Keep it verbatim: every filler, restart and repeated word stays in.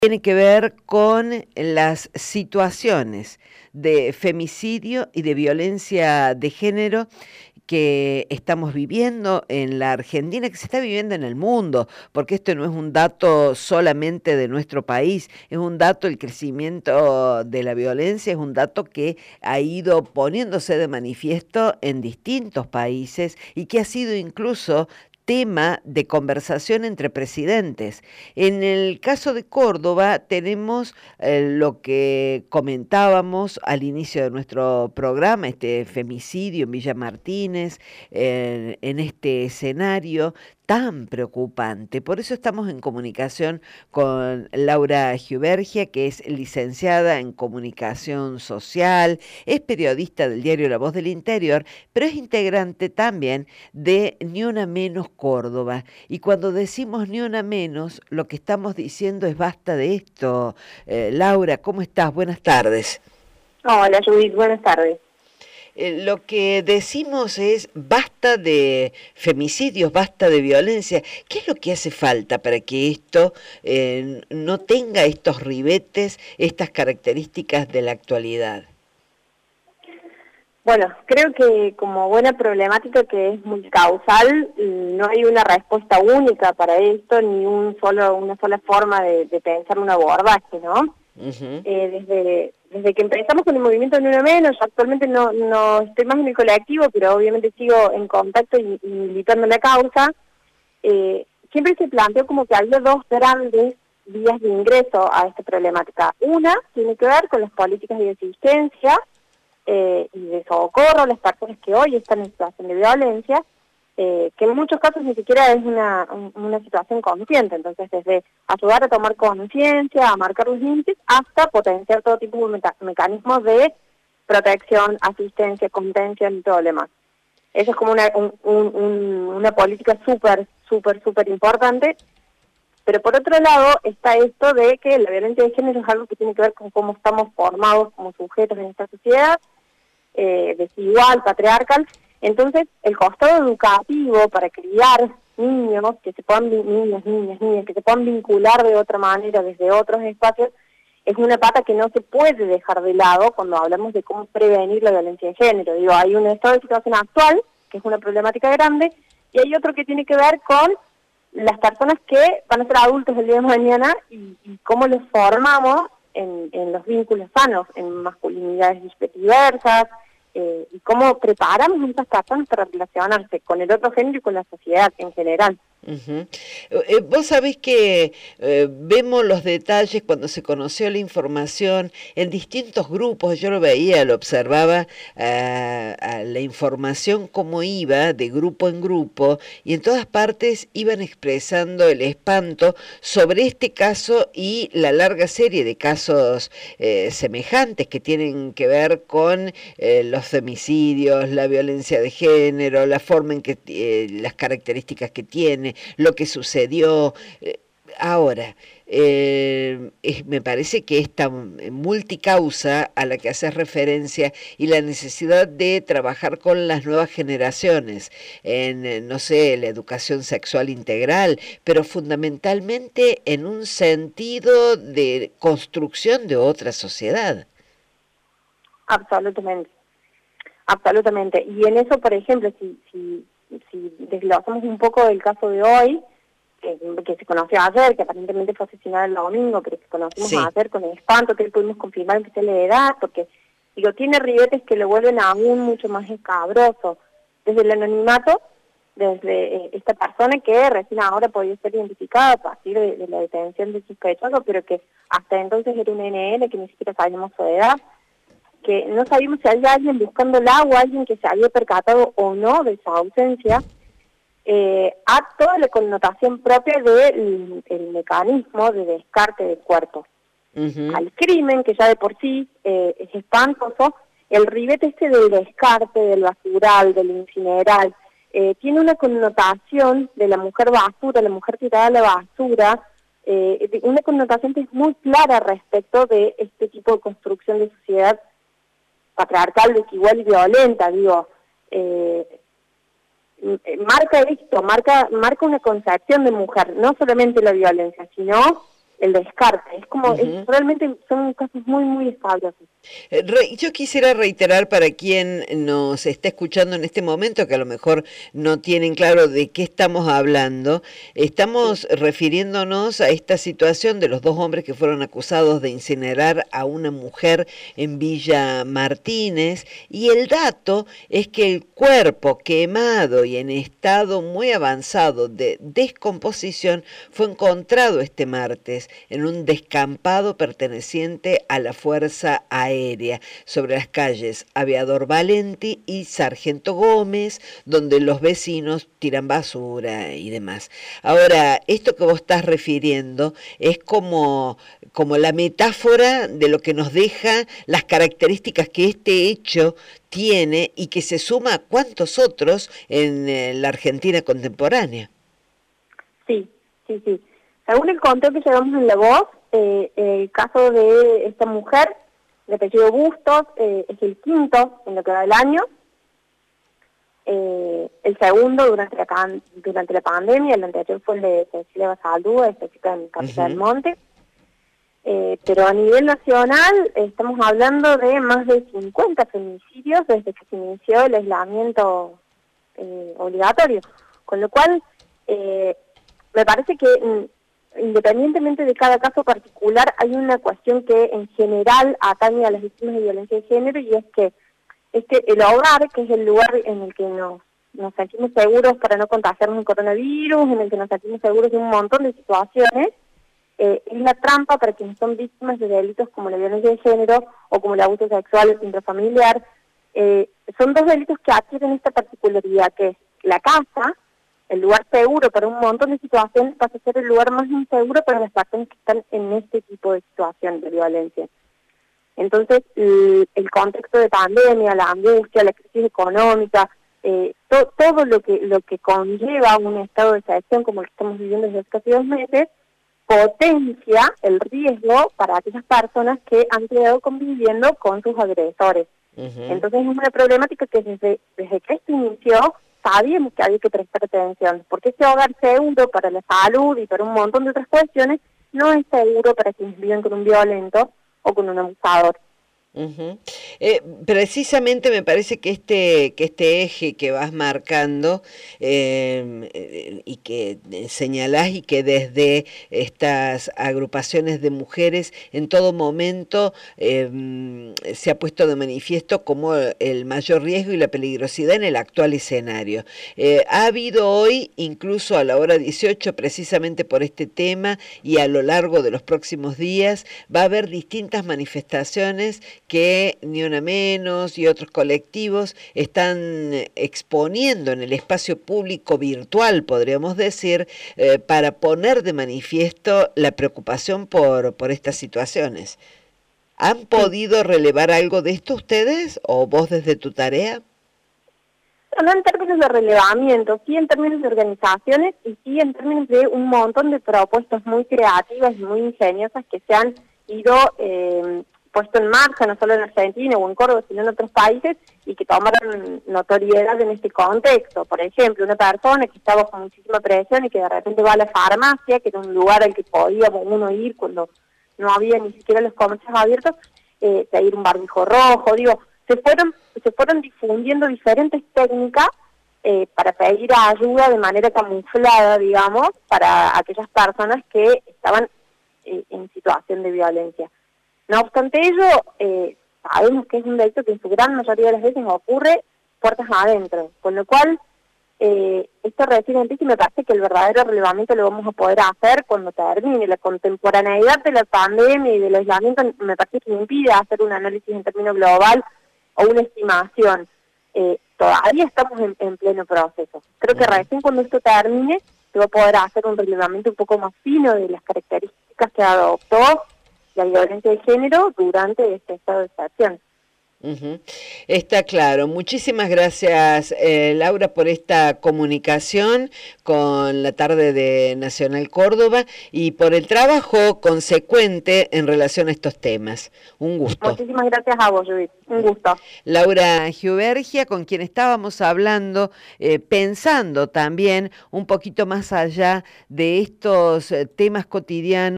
tiene que ver con las situaciones de femicidio y de violencia de género que estamos viviendo en la Argentina, que se está viviendo en el mundo, porque esto no es un dato solamente de nuestro país, es un dato, el crecimiento de la violencia es un dato que ha ido poniéndose de manifiesto en distintos países y que ha sido incluso tema de conversación entre presidentes. En el caso de Córdoba tenemos eh, lo que comentábamos al inicio de nuestro programa, este femicidio en Villa Martínez, eh, en este escenario tan preocupante. Por eso estamos en comunicación con Laura Giubergia, que es licenciada en Comunicación Social, es periodista del diario La Voz del Interior, pero es integrante también de Ni Una Menos Córdoba. Y cuando decimos Ni Una Menos, lo que estamos diciendo es basta de esto. Eh, Laura, ¿cómo estás? Buenas tardes. Hola, Judith, buenas tardes. Eh, lo que decimos es basta de femicidios, basta de violencia. ¿Qué es lo que hace falta para que esto eh, no tenga estos ribetes, estas características de la actualidad? Bueno, creo que como buena problemática que es multicausal, no hay una respuesta única para esto, ni un solo una sola forma de, de pensar un abordaje, ¿no? Uh-huh. eh, desde, desde que empezamos con el movimiento Ni Una Menos, yo actualmente no, no estoy más en el colectivo, pero obviamente sigo en contacto y, y militando la causa, eh, siempre se planteó como que había dos grandes vías de ingreso a esta problemática. Una tiene que ver con las políticas de asistencia eh, y de socorro a las personas que hoy están en situación de violencia, Eh, que en muchos casos ni siquiera es una, una situación consciente, entonces desde ayudar a tomar conciencia, a marcar los límites, hasta potenciar todo tipo de meca mecanismos de protección, asistencia, contención y todo lo demás. Eso es como una, un, un, un, una política súper, súper, súper importante, pero por otro lado está esto de que la violencia de género es algo que tiene que ver con cómo estamos formados como sujetos en esta sociedad, eh, desigual, patriarcal. Entonces, el costado educativo para criar niños, que se puedan, niños, niñas, niñas, que se puedan vincular de otra manera desde otros espacios, es una pata que no se puede dejar de lado cuando hablamos de cómo prevenir la violencia de género. Digo, hay un estado de situación actual, que es una problemática grande, y hay otro que tiene que ver con las personas que van a ser adultos el día de mañana y, y cómo los formamos en, en los vínculos sanos, en masculinidades diversas, Eh, y cómo preparamos a estas personas para relacionarse con el otro género y con la sociedad en general. Uh-huh. Eh, vos sabés que eh, vemos los detalles cuando se conoció la información en distintos grupos, yo lo veía, lo observaba uh, a la información cómo iba de grupo en grupo y en todas partes iban expresando el espanto sobre este caso y la larga serie de casos eh, semejantes que tienen que ver con eh, los femicidios, la violencia de género, la forma en que eh, las características que tiene, lo que sucedió. Ahora, eh, es, me parece que esta multicausa a la que haces referencia y la necesidad de trabajar con las nuevas generaciones en, no sé, la educación sexual integral, pero fundamentalmente en un sentido de construcción de otra sociedad. Absolutamente, absolutamente. Y en eso, por ejemplo, si... si si desglosamos un poco el caso de hoy, que, que se conoció ayer, que aparentemente fue asesinado el domingo, pero que conocimos sí. ayer con el espanto, que pudimos confirmar que se le da, porque, digo, tiene ribetes que lo vuelven aún mucho más escabroso. Desde el anonimato, desde eh, esta persona que recién ahora podía ser identificada a partir de, de la detención del sospechoso, pero que hasta entonces era un N N, que ni siquiera sabíamos su edad, que no sabíamos si había alguien buscándola o alguien que se había percatado o no de su ausencia, eh, a toda la connotación propia del el mecanismo de descarte del cuerpo. Uh-huh. Al crimen, que ya de por sí eh, es espantoso, el ribete este del descarte, del basural, del incineral, eh, tiene una connotación de la mujer basura, la mujer tirada a la basura, eh, una connotación que es muy clara respecto de este tipo de construcción de sociedad patriarcal, desigual y violenta, digo, eh, marca esto, marca marca una concepción de mujer, no solamente la violencia, sino el descarte. Es como, uh-huh. es, realmente son casos muy, muy escabrosos. Yo quisiera reiterar para quien nos está escuchando en este momento, que a lo mejor no tienen claro de qué estamos hablando, estamos refiriéndonos a esta situación de los dos hombres que fueron acusados de incinerar a una mujer en Villa Martínez, y el dato es que el cuerpo quemado y en estado muy avanzado de descomposición fue encontrado este martes en un descampado perteneciente a la Fuerza Aérea aérea sobre las calles Aviador Valenti y Sargento Gómez, donde los vecinos tiran basura y demás. Ahora, esto que vos estás refiriendo es como, como la metáfora de lo que nos deja las características que este hecho tiene y que se suma a cuantos otros en eh, la Argentina contemporánea. Sí, sí, sí. Según el conteo que llevamos en La Voz, eh, el caso de esta mujer de apellido Bustos, eh, es el quinto en lo que va del año, eh, el segundo durante la, durante la pandemia, el anterior fue el de Cecilia Basaldúa, esta chica en Capitán uh-huh. del Monte, eh, pero a nivel nacional estamos hablando de más de cincuenta feminicidios desde que se inició el aislamiento eh, obligatorio, con lo cual eh, me parece que mm, independientemente de cada caso particular, hay una cuestión que en general atañe a las víctimas de violencia de género, y es que, es que el hogar, que es el lugar en el que nos, nos sentimos seguros para no contagiarnos el coronavirus, en el que nos sentimos seguros de un montón de situaciones, eh, es la trampa para quienes son víctimas de delitos como la violencia de género o como el abuso sexual intrafamiliar. Eh, son dos delitos que adquieren esta particularidad, que es la casa, el lugar seguro para un montón de situaciones, pasa a ser el lugar más inseguro para las personas que están en este tipo de situación de violencia. Entonces, el, el contexto de pandemia, la angustia, la crisis económica, eh, to, todo lo que lo que conlleva un estado de excepción como el que estamos viviendo desde hace casi dos meses, potencia el riesgo para aquellas personas que han quedado conviviendo con sus agresores. Uh-huh. Entonces, es una problemática que desde, desde que esto inició, sabíamos que había que prestar atención, porque ese hogar seguro para la salud y para un montón de otras cuestiones no es seguro para quienes viven con un violento o con un abusador. Uh-huh. Eh, precisamente me parece que este que este eje que vas marcando eh, y que señalás y que desde estas agrupaciones de mujeres en todo momento eh, se ha puesto de manifiesto como el mayor riesgo y la peligrosidad en el actual escenario. Eh, ha habido hoy, incluso a la hora dieciocho, precisamente por este tema, y a lo largo de los próximos días va a haber distintas manifestaciones que Ni Una Menos y otros colectivos están exponiendo en el espacio público virtual, podríamos decir, eh, para poner de manifiesto la preocupación por, por estas situaciones. ¿Han podido relevar algo de esto ustedes o vos desde tu tarea? No en términos de relevamiento, sí en términos de organizaciones y sí en términos de un montón de propuestas muy creativas y muy ingeniosas que se han ido eh, puesto en marcha, no solo en Argentina o en Córdoba, sino en otros países, y que tomaron notoriedad en este contexto. Por ejemplo, una persona que estaba con muchísima presión y que de repente va a la farmacia, que era un lugar al que podía uno ir cuando no había ni siquiera los comercios abiertos, eh, de ir un barbijo rojo, digo, se fueron, se fueron difundiendo diferentes técnicas eh, para pedir ayuda de manera camuflada, digamos, para aquellas personas que estaban eh, en situación de violencia. No obstante ello, eh, sabemos que es un delito que en su gran mayoría de las veces ocurre puertas adentro, con lo cual eh, esto recién y me parece que el verdadero relevamiento lo vamos a poder hacer cuando termine. La contemporaneidad de la pandemia y del aislamiento me parece que me impide hacer un análisis en términos global o una estimación. Eh, todavía estamos en, en pleno proceso. Creo que recién cuando esto termine se va a poder hacer un relevamiento un poco más fino de las características que adoptó la violencia de género durante este estado de excepción. Uh-huh. Está claro. Muchísimas gracias, eh, Laura, por esta comunicación con la tarde de Nacional Córdoba y por el trabajo consecuente en relación a estos temas. Un gusto. Muchísimas gracias a vos, Judith. Un gusto. Laura Giubergia, con quien estábamos hablando, eh, pensando también un poquito más allá de estos eh, temas cotidianos.